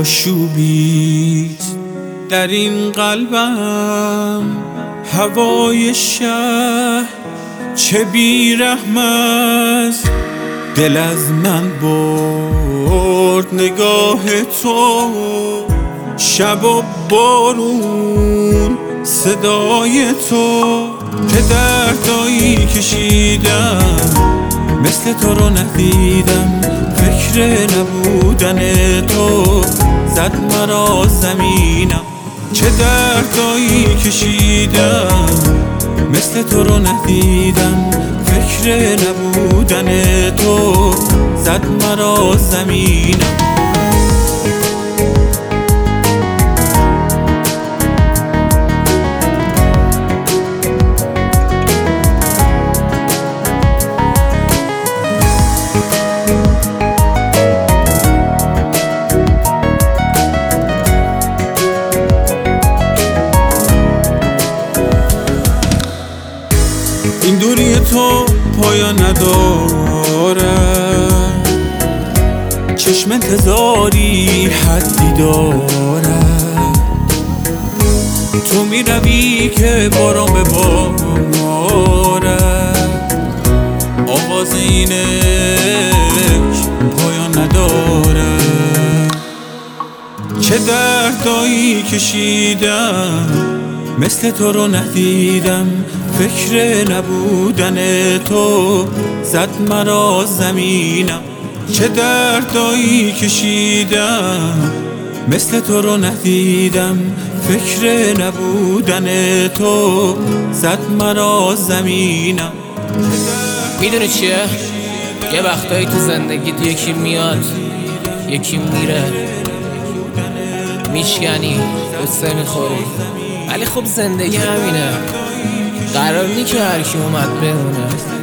آشوبیت در این قلبم. هوای شهر چه بی‌رحم است، دل از من برد نگاه تو. شب و بارون صدای تو، که دردایی کشیدم مثل تو رو ندیدم. فکر نبودن تو زد مرا زمینم. چه دردایی کشیدم مثل تو رو ندیدم. فکر نبودن تو زد مرا زمینم. این دوری تو پایان نداره، چشم انتظاری حدی داره. تو می روی که باران به باره، آغاز اینش پایان نداره. چه دردایی کشیدم مثل تو رو ندیدم. فکر نبودن تو زد مرا زمینم. چه دردایی کشیدم مثل تو رو ندیدم. فکر نبودن تو زد مرا زمینم. میدونی چیه؟ یه وقتایی تو زندگیت یکی میاد یکی میره، میشکنی قصه میخوری، ولی خب زندگی همینه. قرار نی که هرکی اومد بمونه.